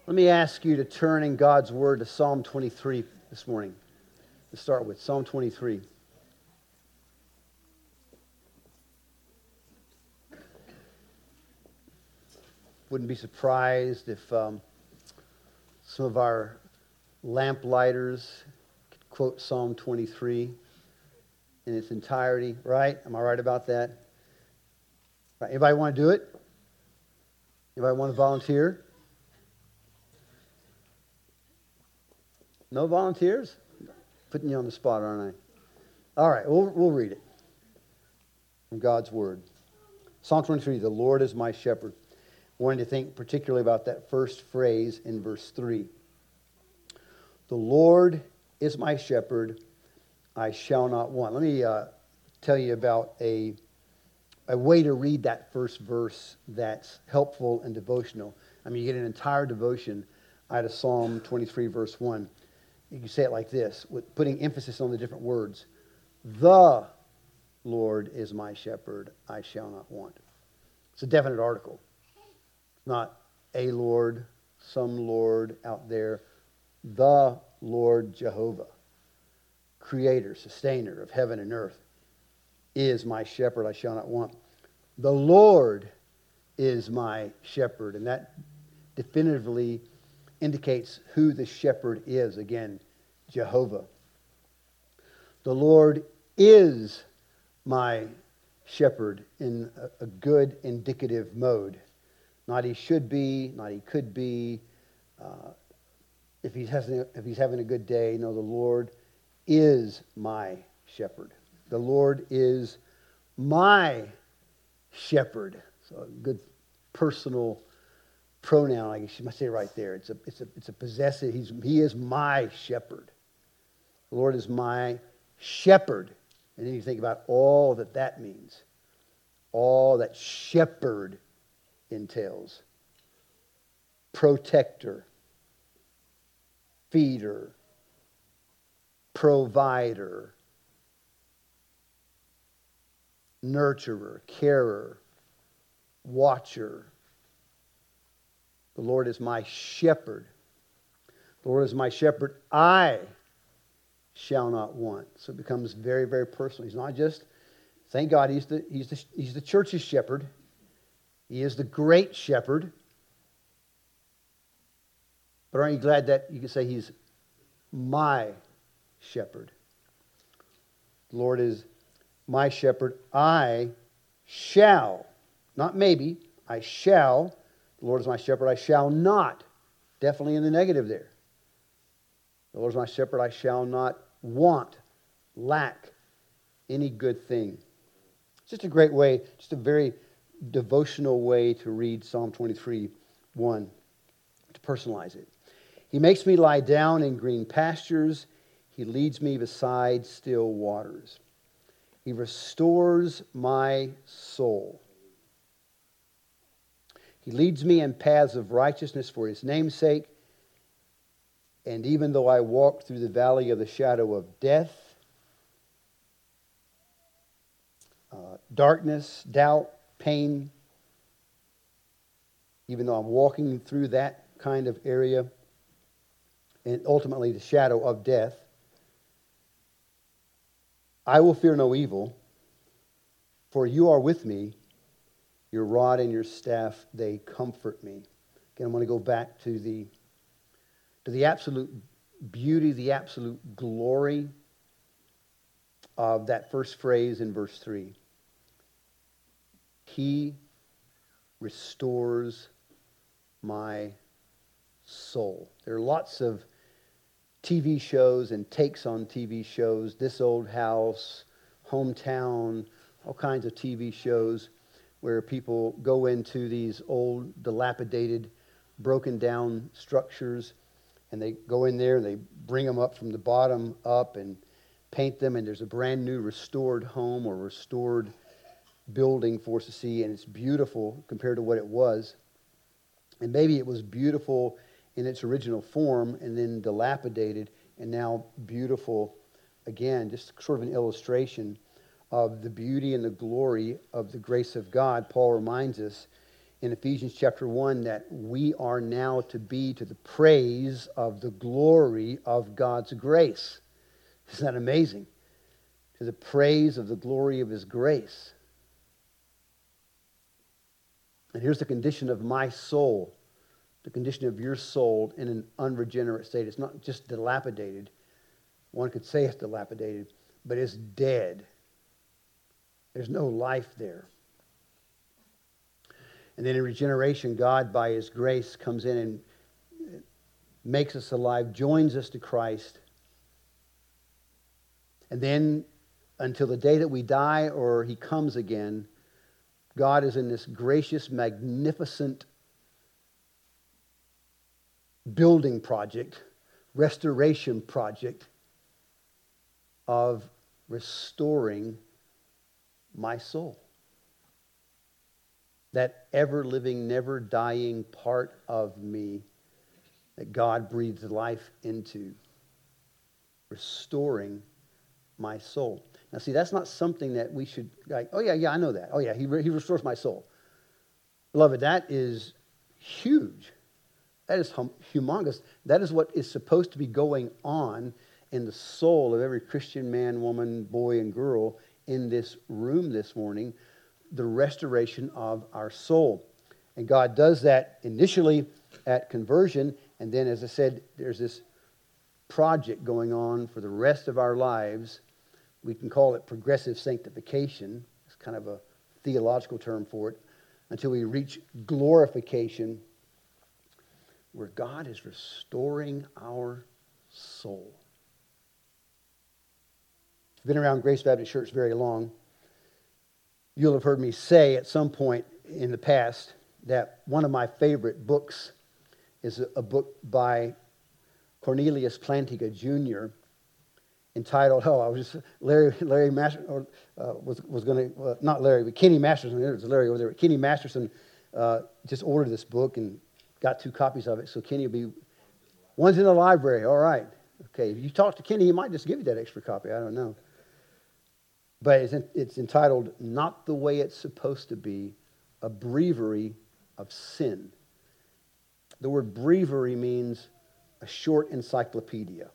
Let me ask you to turn in God's Word to Psalm 23 this morning. To start with, Psalm 23. Wouldn't be surprised if some of our lamplighters could quote Psalm 23 in its entirety, right? Am I right about that? Right. Anybody want to do it? Anybody want to volunteer? No volunteers? Putting you on the spot, aren't I? All right, we'll read it from God's Word. Psalm 23, the Lord is my shepherd. I wanted to think particularly about that first phrase in verse 3. The Lord is my shepherd, I shall not want. Let me tell you about a way to read that first verse that's helpful and devotional. I mean, you get an entire devotion out of Psalm 23, verse 1. You can say it like this, with putting emphasis on the different words. The Lord is my shepherd, I shall not want. It's a definite article. Not a Lord, some Lord out there. The Lord Jehovah, creator, sustainer of heaven and earth, is my shepherd, I shall not want. The Lord is my shepherd. And that definitively indicates who the shepherd is. Again, Jehovah. The Lord is my shepherd in a good indicative mode. Not he should be, not he could be. If he's having a good day, no, the Lord is my shepherd. The Lord is my shepherd. So a good personal pronoun, I guess you must say right there. It's a possessive. He is my shepherd. The Lord is my shepherd. And then you think about all that means. All that shepherd entails. Protector. Feeder. Provider. Nurturer. Carer. Watcher. The Lord is my shepherd. The Lord is my shepherd. I shall not want. So it becomes very, very personal. He's not just, thank God, he's the church's shepherd. He is the great shepherd. But aren't you glad that you can say he's my shepherd? The Lord is my shepherd. I shall, not maybe, I shall. The Lord is my shepherd, I shall not. Definitely in the negative there. The Lord is my shepherd, I shall not want, lack any good thing. It's just a great way, just a very devotional way to read Psalm 23, 1, to personalize it. He makes me lie down in green pastures. He leads me beside still waters. He restores my soul. He leads me in paths of righteousness for his name's sake. And even though I walk through the valley of the shadow of death, darkness, doubt, pain, even though I'm walking through that kind of area, and ultimately the shadow of death, I will fear no evil, for you are with me. Your rod and your staff, they comfort me. Again, I'm going to go back to the absolute beauty, the absolute glory of that first phrase in verse 3. He restores my soul. There are lots of TV shows and takes on TV shows, This Old House, Hometown, all kinds of TV shows where people go into these old, dilapidated, broken down structures, and they go in there and they bring them up from the bottom up and paint them, and there's a brand new restored home or restored building for us to see, and it's beautiful compared to what it was. And maybe it was beautiful in its original form and then dilapidated and now beautiful again, just sort of an illustration of the beauty and the glory of the grace of God. Paul reminds us in Ephesians chapter 1 that we are now to be to the praise of the glory of God's grace. Isn't that amazing? To the praise of the glory of His grace. And here's the condition of my soul, the condition of your soul in an unregenerate state. It's not just dilapidated. One could say it's dilapidated, but it's dead. There's no life there. And then in regeneration, God, by His grace, comes in and makes us alive, joins us to Christ. And then, until the day that we die or He comes again, God is in this gracious, magnificent building project, restoration project of restoring my soul. That ever-living, never-dying part of me that God breathes life into. Restoring my soul. Now see, that's not something that we should, like, oh yeah, I know that. Oh yeah, he restores my soul. Beloved, that is huge. That is humongous. That is what is supposed to be going on in the soul of every Christian man, woman, boy, and girl in this room this morning, the restoration of our soul. And God does that initially at conversion, and then, as I said, there's this project going on for the rest of our lives. We can call it progressive sanctification. It's kind of a theological term for it, until we reach glorification, where God is restoring our soul. If you've been around Grace Baptist Church very long, you'll have heard me say at some point in the past that one of my favorite books is a book by Cornelius Plantinga Jr. entitled, Larry Masterson, was going to, not Larry, but Kenny Masterson, there's Larry over there. Kenny Masterson just ordered this book and got 2 copies of it, so Kenny will be, one's in the library, all right. Okay, if you talk to Kenny, he might just give you that extra copy, I don't know. But it's entitled, Not the Way It's Supposed to Be, a Breviary of Sin. The word breviary means a short encyclopedia.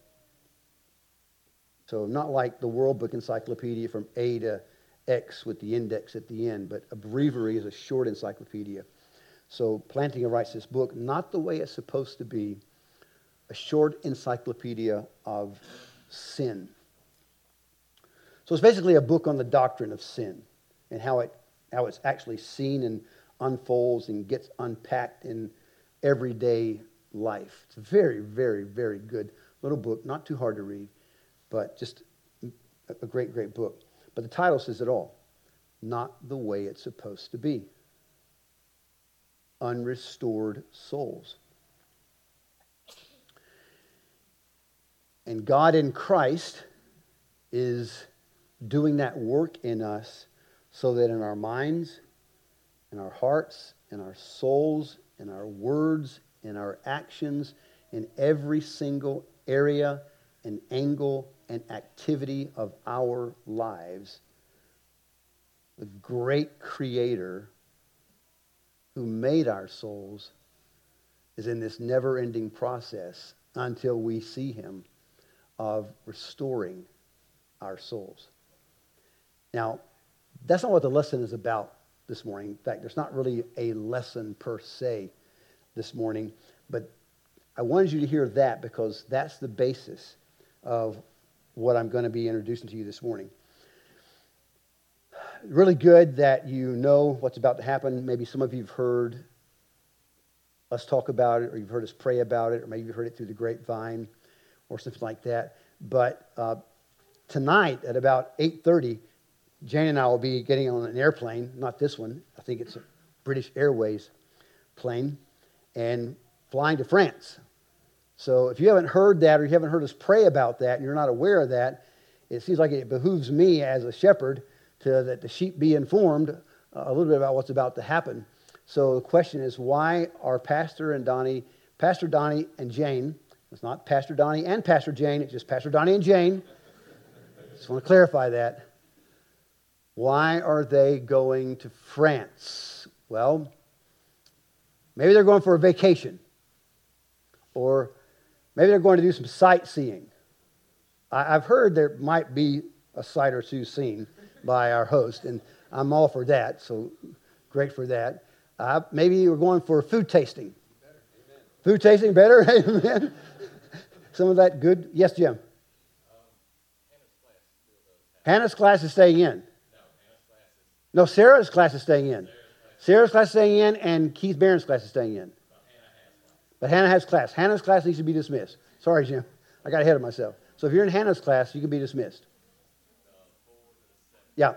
So not like the World Book Encyclopedia from A to X with the index at the end, but a breviary is a short encyclopedia. So Plantinga writes this book, Not the Way It's Supposed to Be, a short encyclopedia of sin. So it's basically a book on the doctrine of sin and how it's actually seen and unfolds and gets unpacked in everyday life. It's a very, very, very good little book, not too hard to read, but just a great, great book. But the title says it all. Not the way it's supposed to be. Unrestored souls. And God in Christ is doing that work in us so that in our minds, in our hearts, in our souls, in our words, in our actions, in every single area and angle and activity of our lives, the great Creator who made our souls is in this never-ending process until we see Him of restoring our souls. Now, that's not what the lesson is about this morning. In fact, there's not really a lesson per se this morning, but I wanted you to hear that because that's the basis of what I'm going to be introducing to you this morning. Really good that you know what's about to happen. Maybe some of you have heard us talk about it, or you've heard us pray about it, or maybe you've heard it through the grapevine or something like that. But tonight at about 8:30, Jane and I will be getting on an airplane, not this one. I think it's a British Airways plane, and flying to France. So if you haven't heard that, or you haven't heard us pray about that, and you're not aware of that, it seems like it behooves me as a shepherd that the sheep be informed a little bit about what's about to happen. So the question is, why are Pastor Donnie and Jane, it's not Pastor Donnie and Pastor Jane, it's just Pastor Donnie and Jane. Just want to clarify that. Why are they going to France? Well, Maybe they're going for a vacation. Or maybe they're going to do some sightseeing. I've heard there might be a sight or two seen by our host, and I'm all for that, so great for that. Maybe we're going for food tasting. Food tasting better? Amen. Some of that good. Yes, Jim? Hannah's class is staying in. No, Sarah's class is staying in. Sarah's class is staying in, and Keith Barron's class is staying in. But Hannah has class. Hannah's class needs to be dismissed. Sorry, Jim. I got ahead of myself. So if you're in Hannah's class, you can be dismissed. Yeah.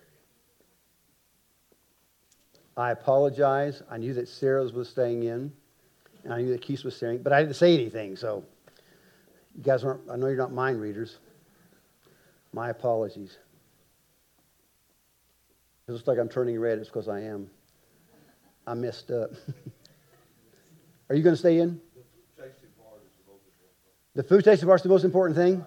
I apologize. I knew that Sarah's was staying in, and I knew that Keith was staying, but I didn't say anything, so you guys aren't, I know you're not mind readers. My apologies. It looks like I'm turning red. It's because I am. I messed up. Are you going to stay in? The food tasting part is the most important thing?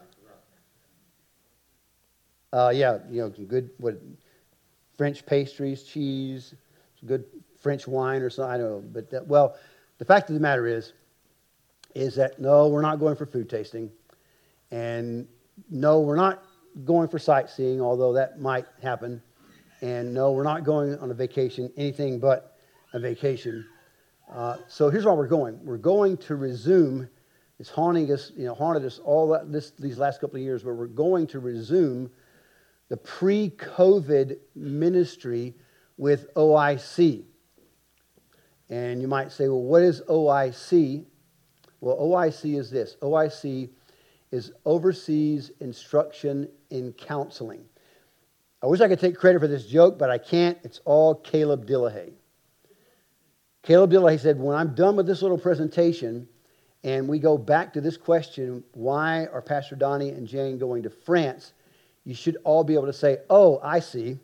Yeah, some good French pastries, cheese, some good French wine or something. I don't know. But, the fact of the matter is that, no, we're not going for food tasting. And, no, we're not going for sightseeing, although that might happen. And, no, we're not going on a vacation, anything but a vacation. So here's why we're going. We're going to resume. It's haunted us these last couple of years, but we're going to resume the pre-COVID ministry with OIC. And you might say, well, what is OIC? Well, OIC is this. OIC is Overseas Instruction in Counseling. I wish I could take credit for this joke, but I can't. It's all Caleb Dillahay. Caleb Dillahay said, when I'm done with this little presentation and we go back to this question, why are Pastor Donnie and Jane going to France? You should all be able to say, oh, I see.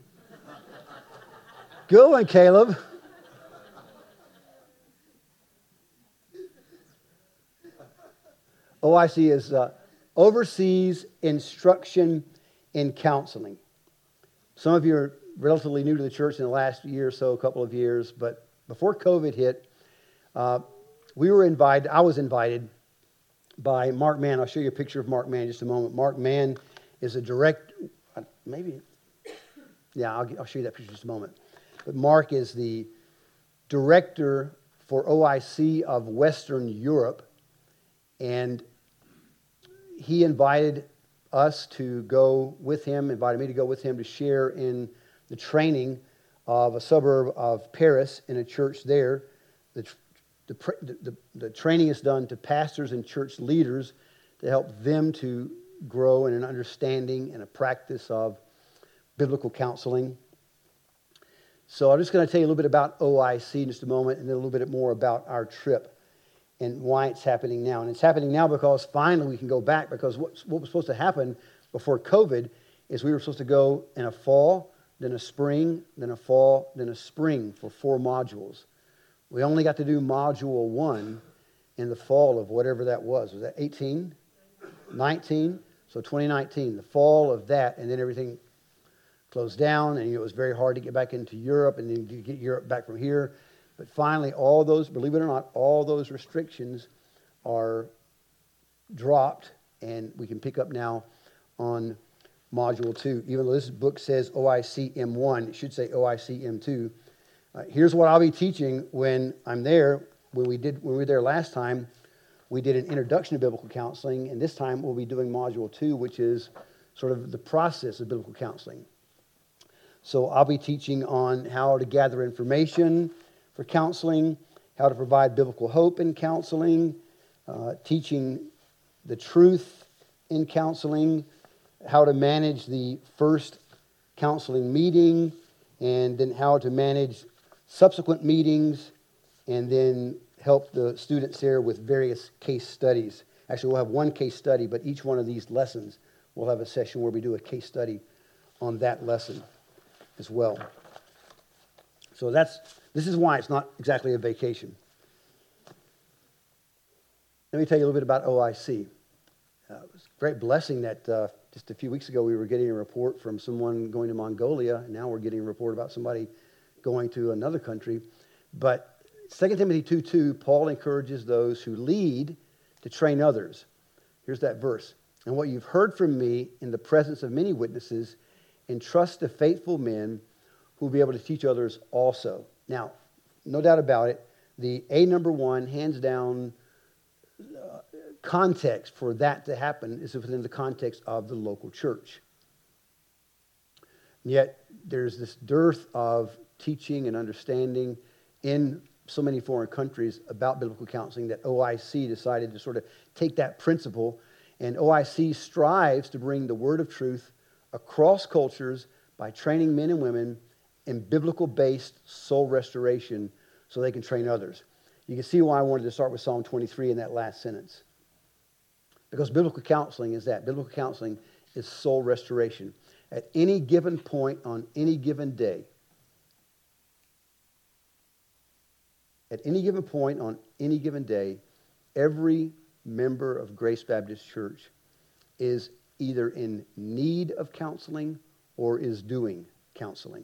Good one, Caleb. OIC is Overseas Instruction in Counseling. Some of you are relatively new to the church in the last year or so, a couple of years, but before COVID hit, I was invited by Mark Mann. I'll show you a picture of Mark Mann in just a moment. Mark Mann is a I'll show you that picture in just a moment. But Mark is the director for OIC of Western Europe, and he invited us to go with him, invited me to go with him to share in the training of a suburb of Paris in a church there. The training is done to pastors and church leaders to help them to grow in an understanding and a practice of biblical counseling. So I'm just going to tell you a little bit about OIC in just a moment, and then a little bit more about our trip and why it's happening now. And it's happening now because finally we can go back, because what was supposed to happen before COVID is we were supposed to go in a fall, then a spring, then a fall, then a spring for 4 modules. We only got to do module 1 in the fall of whatever that was. Was that 18? 19? So 2019, the fall of that, and then everything closed down, and it was very hard to get back into Europe, and then get Europe back from here. But finally, all those, believe it or not, all those restrictions are dropped, and we can pick up now on Module 2. Even though this book says OIC M1, it should say OIC M2. Here's what I'll be teaching when I'm there. When we were there last time, we did an introduction to biblical counseling, and this time we'll be doing Module 2, which is sort of the process of biblical counseling. So I'll be teaching on how to gather information for counseling, how to provide biblical hope in counseling, teaching the truth in counseling, how to manage the first counseling meeting, and then how to manage subsequent meetings, and then help the students there with various case studies. Actually, we'll have one case study, but each one of these lessons we'll have a session where we do a case study on that lesson as well. So this is why it's not exactly a vacation. Let me tell you a little bit about OIC. It was a great blessing that just a few weeks ago we were getting a report from someone going to Mongolia, and now we're getting a report about somebody going to another country. But 2 Timothy 2:2, Paul encourages those who lead to train others. Here's that verse. And what you've heard from me in the presence of many witnesses, entrust to faithful men who will be able to teach others also. Now, no doubt about it, the number one, hands down, context for that to happen is within the context of the local church. And yet, there's this dearth of teaching and understanding in so many foreign countries about biblical counseling that OIC decided to sort of take that principle, and OIC strives to bring the word of truth across cultures by training men and women in biblical-based soul restoration so they can train others. You can see why I wanted to start with Psalm 23 in that last sentence. Because biblical counseling is that. Biblical counseling is soul restoration. At any given point on any given day, every member of Grace Baptist Church is either in need of counseling or is doing counseling.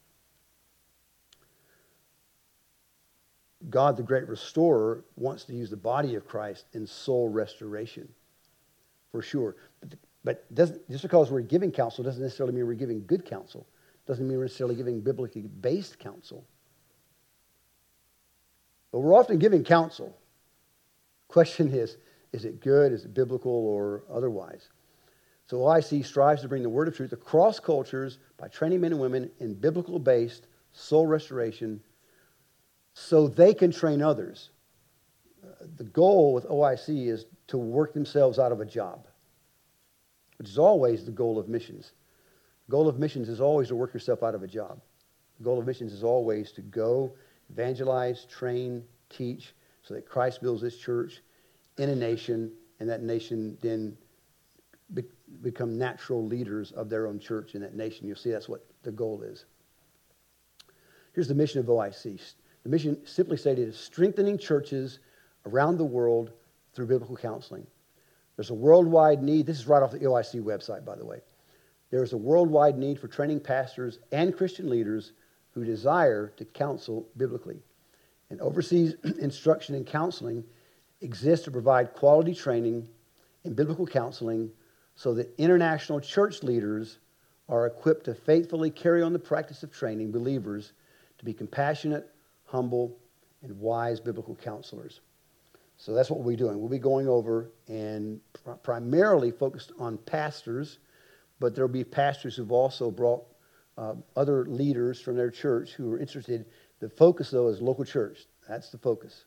God, the great restorer, wants to use the body of Christ in soul restoration, for sure. But just because we're giving counsel doesn't necessarily mean we're giving good counsel. Doesn't mean we're necessarily giving biblically based counsel. But we're often giving counsel. Question is it good? Is it biblical or otherwise? So OIC strives to bring the word of truth across cultures by training men and women in biblical-based soul restoration so they can train others. The goal with OIC is to work themselves out of a job, which is always the goal of missions. The goal of missions is always to work yourself out of a job. The goal of missions is always to go, evangelize, train, teach, so that Christ builds his church in a nation, and that nation then become natural leaders of their own church in that nation. You'll see that's what the goal is. Here's the mission of OIC. The mission, simply stated, is strengthening churches around the world through biblical counseling. There's a worldwide need. This is right off the OIC website, by the way. There is a worldwide need for training pastors and Christian leaders who desire to counsel biblically. And overseas instruction and counseling exists to provide quality training in biblical counseling so that international church leaders are equipped to faithfully carry on the practice of training believers to be compassionate, humble, and wise biblical counselors. So that's what we'll be doing. We'll be going over and primarily focused on pastors, but there will be pastors who've also brought other leaders from their church who are interested. The focus, though, is local church. That's the focus.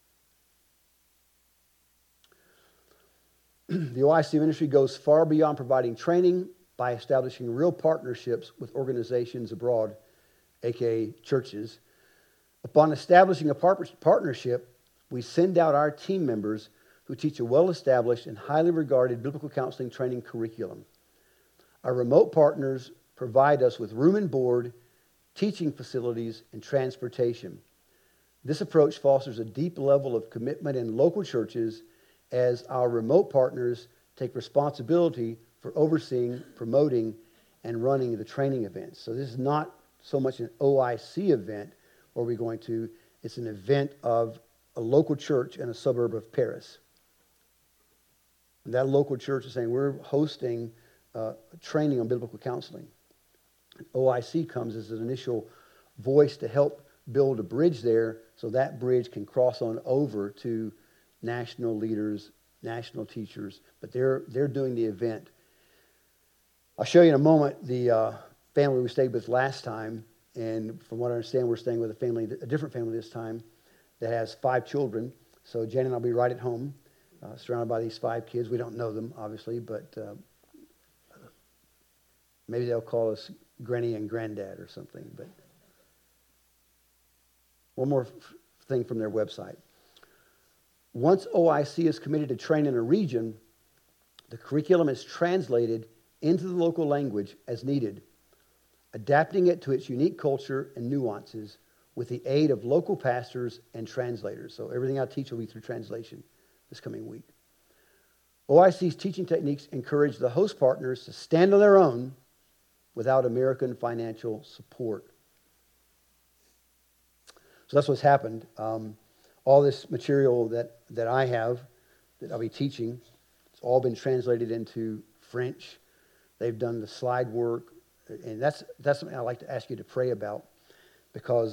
The OIC ministry goes far beyond providing training by establishing real partnerships with organizations abroad, aka churches. Upon establishing a partnership, we send out our team members who teach a well-established and highly regarded biblical counseling training curriculum. Our remote partners provide us with room and board, teaching facilities, and transportation. This approach fosters a deep level of commitment in local churches as our remote partners take responsibility for overseeing, promoting, and running the training events. So this is not so much an OIC event where we're going to, it's an event of a local church in a suburb of Paris. And that local church is saying, we're hosting training on biblical counseling. And OIC comes as an initial voice to help build a bridge there so that bridge can cross on over to national leaders, national teachers, but they're doing the event. I'll show you in a moment the family we stayed with last time, and from what I understand, we're staying with a different family this time that has 5 children. So Jen and I'll be right at home, surrounded by these 5 kids. We don't know them, obviously, but maybe they'll call us Granny and Granddad or something. But one more thing from their website. Once OIC is committed to train in a region, the curriculum is translated into the local language as needed, adapting it to its unique culture and nuances with the aid of local pastors and translators. So everything I teach will be through translation this coming week. OIC's teaching techniques encourage the host partners to stand on their own without American financial support. So that's what's happened. All this material that I have, that I'll be teaching, it's all been translated into French. They've done the slide work, and that's something I'd like to ask you to pray about, because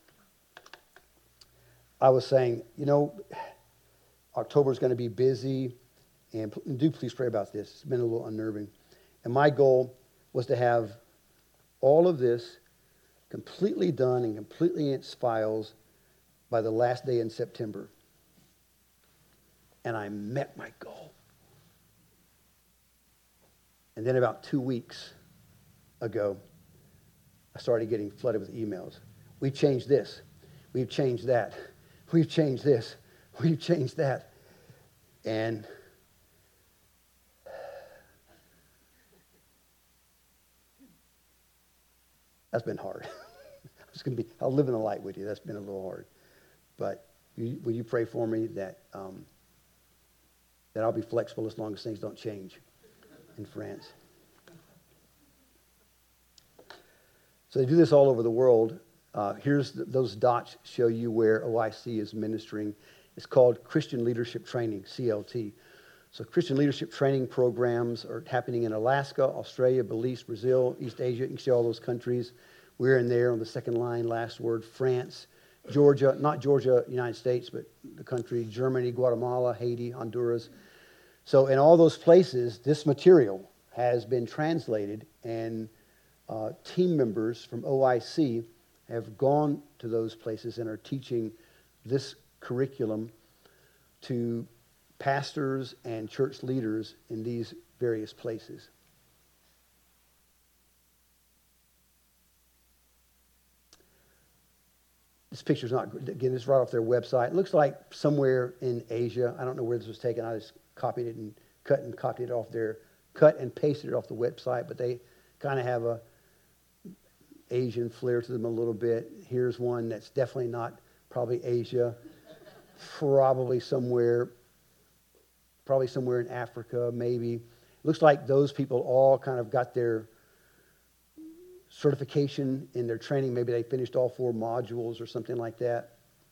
I was saying, October is going to be busy, and do please pray about this. It's been a little unnerving. And my goal was to have all of this completely done and completely in its files by the last day in September. And I met my goal. And then about 2 weeks ago, I started getting flooded with emails. We've changed this. We've changed that. We've changed this. We've changed that. And that's been hard. I'll live in the light with you. That's been a little hard. But will you pray for me that I'll be flexible as long as things don't change in France? So they do this all over the world. Those dots show you where OIC is ministering. It's called Christian Leadership Training, CLT. So Christian leadership training programs are happening in Alaska, Australia, Belize, Brazil, East Asia. You can see all those countries. We're in there on the second line, last word, France, Georgia, not Georgia, United States, but the country, Germany, Guatemala, Haiti, Honduras. So in all those places, this material has been translated, and team members from OIC have gone to those places and are teaching this curriculum to pastors and church leaders in these various places. This picture's not, again, this is right off their website. It looks like somewhere in Asia. I don't know where this was taken. I just copied it and cut and pasted it off the website, but they kind of have a Asian flair to them a little bit. Here's one that's definitely not probably Asia, probably somewhere in Africa, maybe. Looks like those people all kind of got their certification in their training. Maybe they finished all 4 modules or something like that.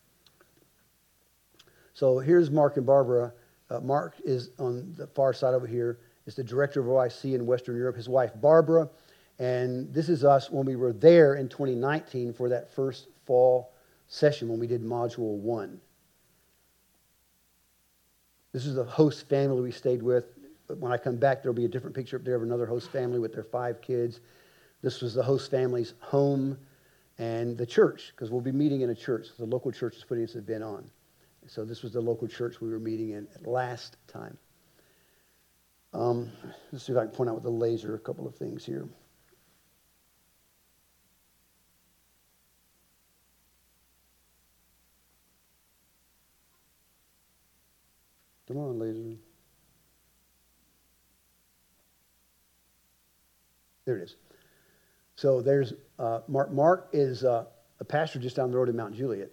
So here's Mark and Barbara. Mark is on the far side over here, is the director of OIC in Western Europe, his wife Barbara. And this is us when we were there in 2019 for that first fall session when we did Module 1. This is the host family we stayed with. But when I come back, there'll be a different picture up there of another host family with their 5 kids. This was the host family's home and the church, because we'll be meeting in a church. The local church is putting this event on. So this was the local church we were meeting in last time. Let's see if I can point out with the laser a couple of things here. Come on, laser. There it is. So there's Mark. Mark is a pastor just down the road in Mount Juliet.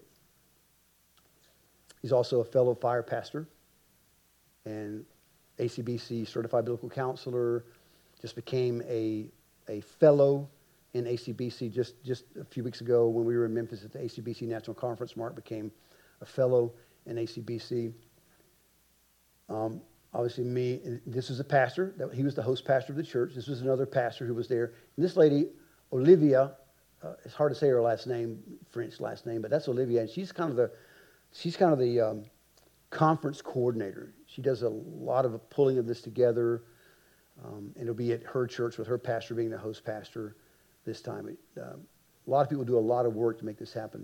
He's also a fellow fire pastor and ACBC certified biblical counselor. Just became a fellow in ACBC just a few weeks ago when we were in Memphis at the ACBC National Conference. Mark became a fellow in ACBC. Obviously me, this was a pastor. He was the host pastor of the church. This was another pastor who was there. And this lady, Olivia, it's hard to say her last name, French last name, but that's Olivia. And she's kind of the conference coordinator. She does a lot of pulling of this together. And it'll be at her church with her pastor being the host pastor this time. A lot of people do a lot of work to make this happen.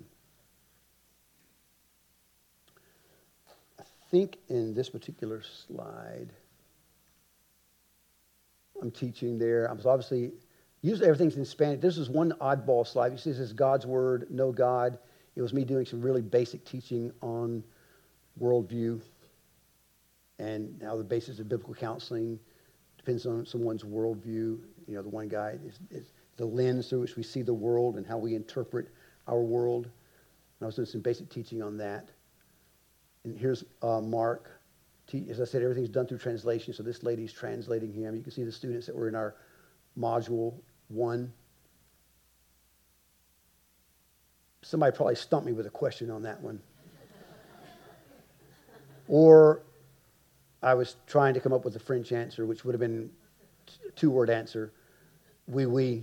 I think in this particular slide, I'm teaching there. I'm obviously, usually everything's in Spanish. This is one oddball slide. You see this is God's Word, Know God. It was me doing some really basic teaching on worldview and how the basis of biblical counseling depends on someone's worldview. You know, the one guy is the lens through which we see the world and how we interpret our world. And I was doing some basic teaching on that. And here's Mark. As I said, everything's done through translation, so this lady's translating him. You can see the students that were in our Module 1. somebody probably stumped me with a question on that one. Or I was trying to come up with a French answer, which would have been a two-word answer. Oui, oui.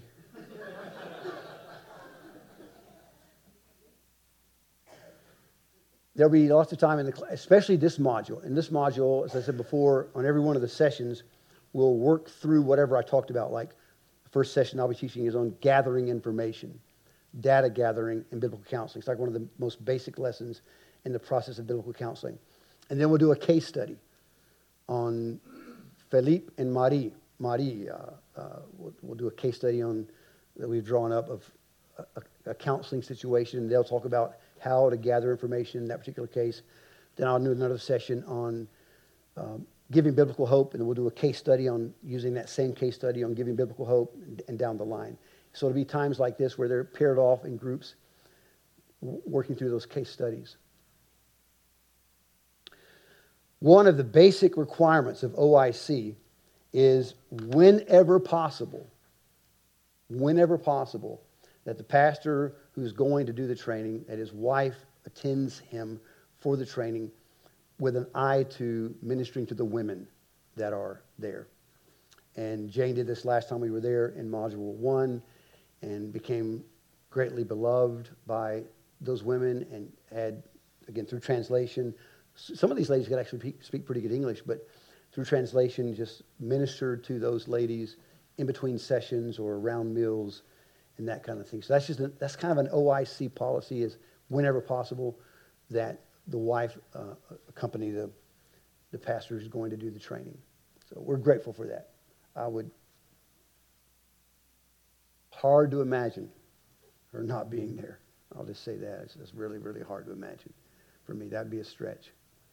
There'll be lots of time in the class, especially this module. In this module, as I said before, on every one of the sessions, we'll work through whatever I talked about. Like the first session I'll be teaching is on gathering information, data gathering, and biblical counseling. It's like one of the most basic lessons in the process of biblical counseling. And then we'll do a case study on Philippe and Marie. We'll do a case study on that we've drawn up of a counseling situation. They'll talk about how to gather information in that particular case. Then I'll do another session on giving biblical hope, and then we'll do a case study on using that same case study on giving biblical hope and down the line. So it'll be times like this where they're paired off in groups working through those case studies. One of the basic requirements of OIC is whenever possible, that the pastor who's going to do the training, that his wife attends him for the training with an eye to ministering to the women that are there. And Jane did this last time we were there in Module 1 and became greatly beloved by those women and had, again, through translation, some of these ladies could actually speak pretty good English, but through translation just ministered to those ladies in between sessions or around meals and that kind of thing. So that's kind of an OIC policy, is whenever possible that the wife accompany the pastor who's going to do the training. So we're grateful for that. Hard to imagine her not being there. I'll just say that. It's really, really hard to imagine. For me, that'd be a stretch.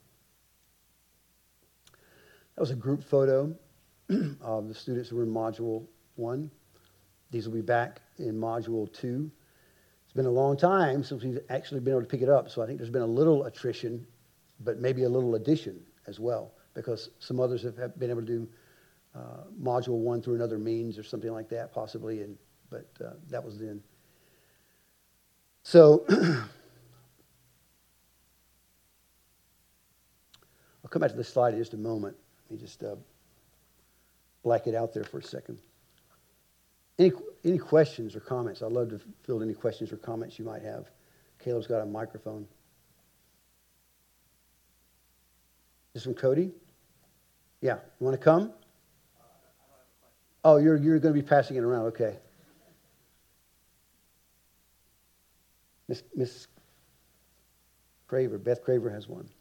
That was a group photo of the students who were in Module 1. These will be back in Module 2. It's been a long time since we've actually been able to pick it up, so I think there's been a little attrition, but maybe a little addition as well, because some others have been able to do Module 1 through another means or something like that, possibly, but that was then. So I'll come back to this slide in just a moment. Let me just black it out there for a second. Any questions or comments? I'd love to field any questions or comments you might have. Caleb's got a microphone. This from Cody? Yeah. You want to come? Oh, you're going to be passing it around. Okay. Miss Craver, Beth Craver has one.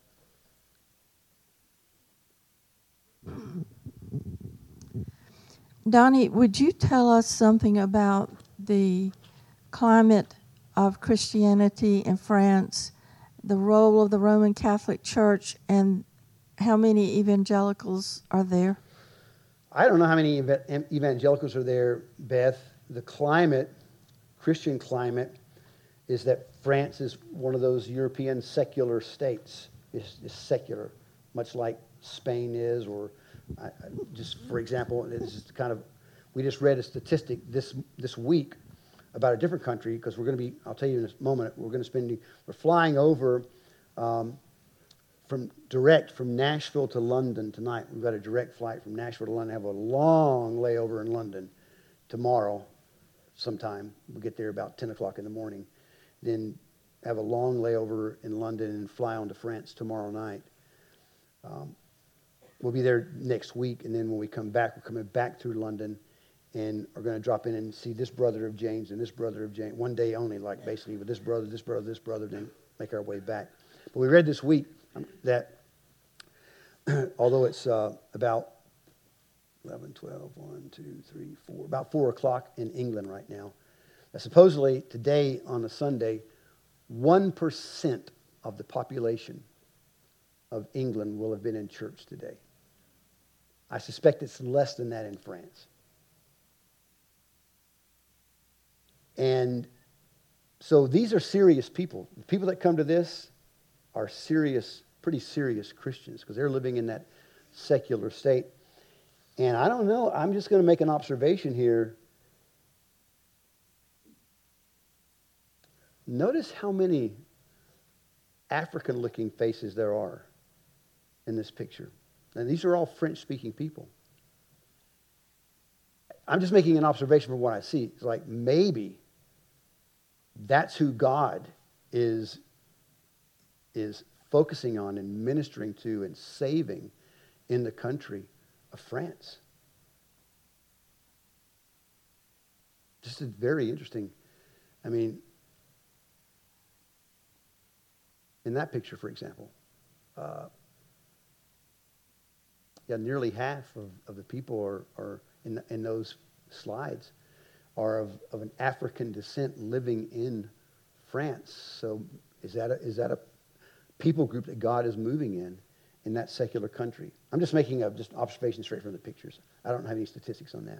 Donnie, would you tell us something about the climate of Christianity in France, the role of the Roman Catholic Church, and how many evangelicals are there? I don't know how many evangelicals are there, Beth. The climate, Christian climate, is that France is one of those European secular states. It's secular, much like Spain is, or just for example, this is kind of, we just read a statistic this week about a different country, because we're going to be, I'll tell you in a moment, we're flying over from Nashville to London tonight. We've got a direct flight from Nashville to London, have a long layover in London tomorrow sometime. We'll get there about 10 o'clock in the morning. Then have a long layover in London and fly on to France tomorrow night. We'll be there next week, and then when we come back, we're coming back through London and are going to drop in and see this brother of James and this brother of James, one day only, like basically with this brother, then make our way back. But we read this week that although it's about 11, 12, 1, 2, 3, 4, about 4 o'clock in England right now, that supposedly today on a Sunday, 1% of the population of England will have been in church today. I suspect it's less than that in France. And so these are serious people. The people that come to this are serious, pretty serious Christians, because they're living in that secular state. And I don't know, I'm just going to make an observation here. Notice how many African-looking faces there are in this picture. And these are all French-speaking people. I'm just making an observation from what I see. It's like maybe that's who God is focusing on and ministering to and saving in the country of France. Just a very interesting, I mean, in that picture, for example, nearly half of the people are in those slides are of an African descent living in France. So is that a people group that God is moving in that secular country? I'm just making just observation straight from the pictures. I don't have any statistics on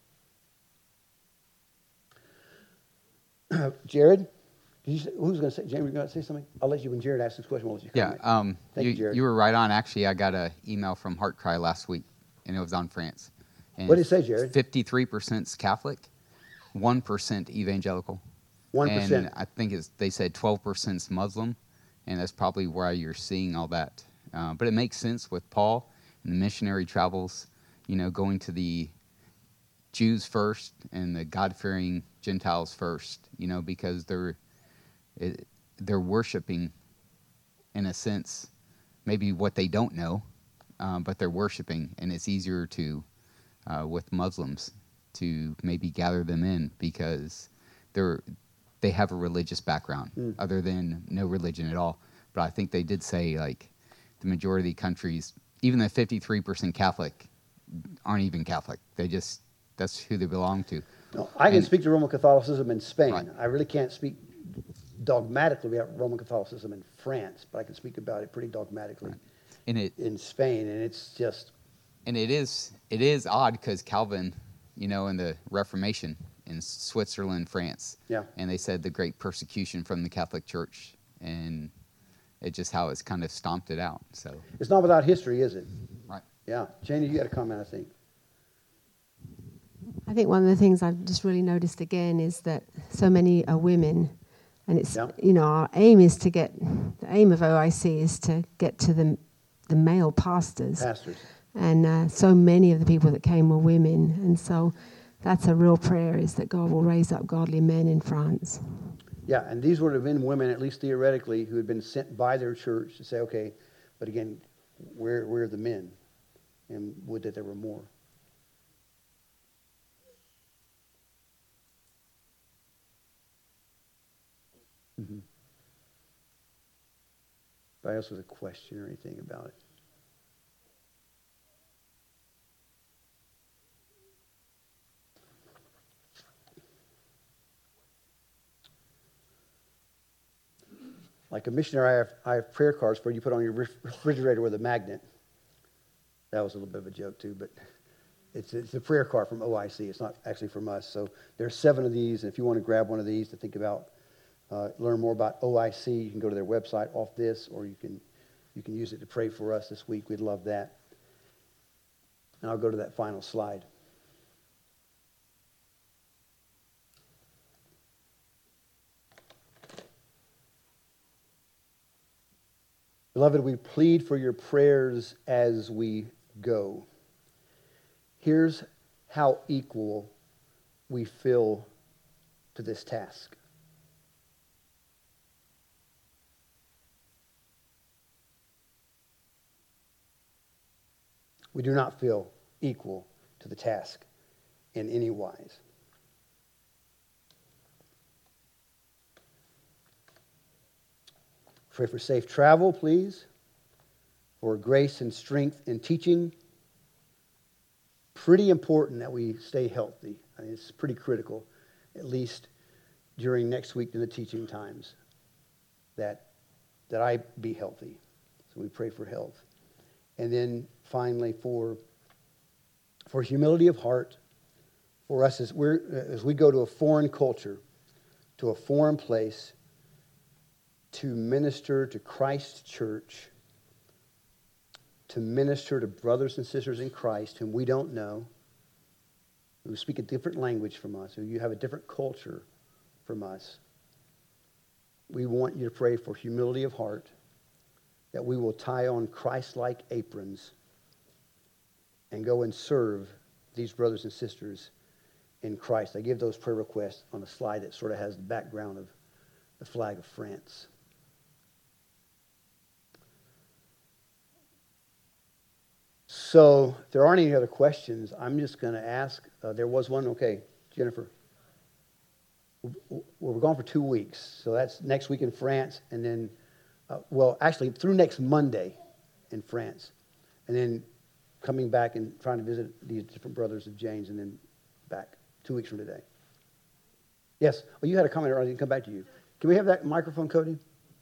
that. Jared? Who's going to say? Jamie, you going to say something? I'll let you, when Jared asks this question, we'll let you comment. Yeah, Thank you, Jared. You were right on. Actually, I got an email from Heart Cry last week, and it was on France. And What did it say, Jared? 53% Catholic, 1% evangelical. 1%. And I think they said 12% Muslim, and that's probably why you're seeing all that. But it makes sense with Paul and the missionary travels, going to the Jews first and the God-fearing Gentiles first, because they're worshiping, in a sense, maybe what they don't know, but they're worshiping, and it's easier to, with Muslims, to maybe gather them in because they have a religious background other than no religion at all. But I think they did say, like, the majority of the countries, even the 53% Catholic, aren't even Catholic. That's who they belong to. No, I can speak to Roman Catholicism in Spain. Right. I really can't speak dogmatically about Roman Catholicism in France, but I can speak about it pretty dogmatically in Spain, and it's just... And it is odd because Calvin, in the Reformation in Switzerland, France, and they said the great persecution from the Catholic Church, and it's just how it's kind of stomped it out. So it's not without history, is it? Right. Yeah. Janie, you got a comment, I think. I think one of the things I've just really noticed again is that so many are women, and it's our aim is to get the aim of OIC is to get to the male pastors. And so many of the people that came were women, and so that's a real prayer, is that God will raise up godly men in France. Yeah, and these would have been women, at least theoretically, who had been sent by their church to say, okay, but again, where are the men? And would that there were more. Mm-hmm. Anybody else with a question or anything about it? Like a missionary, I have prayer cards for you put on your refrigerator with a magnet. That was a little bit of a joke too, but it's a prayer card from OIC. It's not actually from us. So there's 7 of these, and if you want to grab one of these to think about, learn more about OIC, you can go to their website off this, or you can use it to pray for us this week. We'd love that. And I'll go to that final slide. Beloved, we plead for your prayers as we go. Here's how equal we feel to this task. We do not feel equal to the task in any wise. Pray for safe travel, please. For grace and strength in teaching. Pretty important that we stay healthy. I mean, it's pretty critical, at least during next week in the teaching times, that I be healthy. So we pray for health. And then finally for humility of heart, for us as we go to a foreign culture, to a foreign place, to minister to Christ's church, to minister to brothers and sisters in Christ whom we don't know, who speak a different language from us, who you have a different culture from us. we want you to pray for humility of heart, that we will tie on Christ-like aprons and go and serve these brothers and sisters in Christ. I give those prayer requests on a slide that sort of has the background of the flag of France. So if there aren't any other questions, I'm just going to ask. There was one. Okay, Jennifer. We're gone for 2 weeks. So that's next week in France, and then, actually through next Monday in France. And then coming back and trying to visit these different brothers of James, and then back 2 weeks from today. Yes. Well, you had a comment earlier. I didn't come back to you. Can we have that microphone, Cody?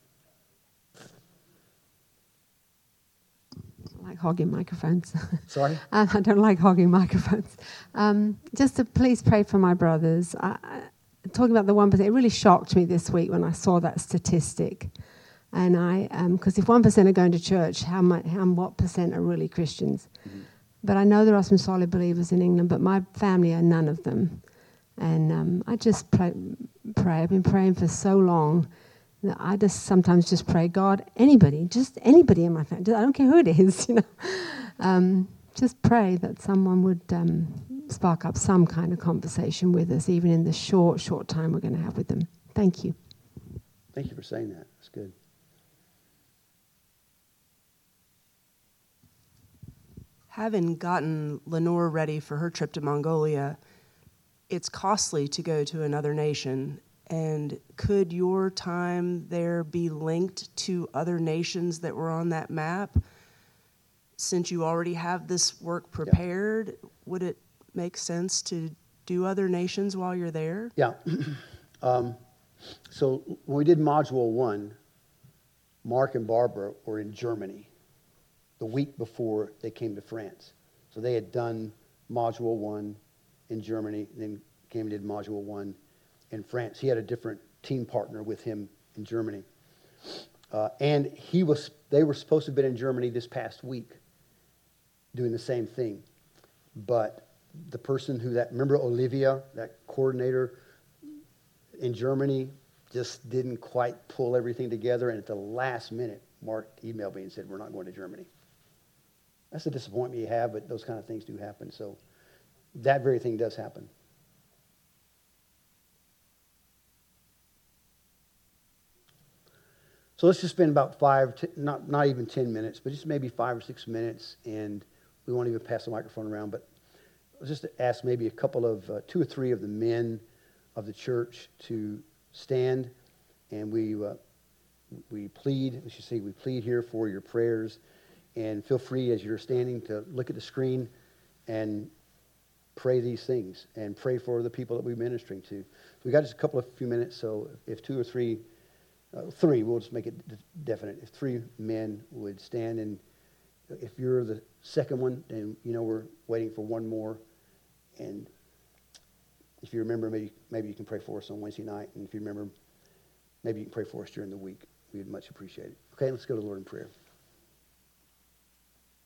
I like hogging microphones. Sorry? I don't like hogging microphones. Just to please pray for my brothers. Talking about the 1%, it really shocked me this week when I saw that statistic. And because if 1% are going to church, what percent are really Christians? Mm-hmm. But I know there are some solid believers in England, but my family are none of them. And I just pray. I've been praying for so long that I just sometimes just pray, God, anybody in my family, I don't care who it is, just pray that someone would spark up some kind of conversation with us, even in the short time we're going to have with them. Thank you. Thank you for saying that. That's good. Having gotten Lenore ready for her trip to Mongolia, it's costly to go to another nation. And could your time there be linked to other nations that were on that map? Since you already have this work prepared, would it make sense to do other nations while you're there? Yeah. So when we did Module 1, Mark and Barbara were in Germany the week before they came to France. So they had done Module 1 in Germany, then came and did Module 1 in France. He had a different team partner with him in Germany. And they were supposed to have been in Germany this past week doing the same thing. But the person remember Olivia, that coordinator in Germany, just didn't quite pull everything together. And at the last minute, Mark emailed me and said, we're not going to Germany. That's a disappointment you have, but those kind of things do happen. So that very thing does happen. So let's just spend about not even 10 minutes, but just maybe 5 or 6 minutes, and we won't even pass the microphone around, but I'll just ask maybe a couple of, 2 or 3 of the men of the church to stand, and we plead here for your prayers, and feel free as you're standing to look at the screen and pray these things, and pray for the people that we're ministering to. So we got just a few minutes, so if 2 or 3, 3, we'll just make it definite. If 3 men would stand, and if you're the second one, then we're waiting for one more. And if you remember, maybe you can pray for us on Wednesday night. And if you remember, maybe you can pray for us during the week. We'd much appreciate it. Okay, let's go to the Lord in prayer.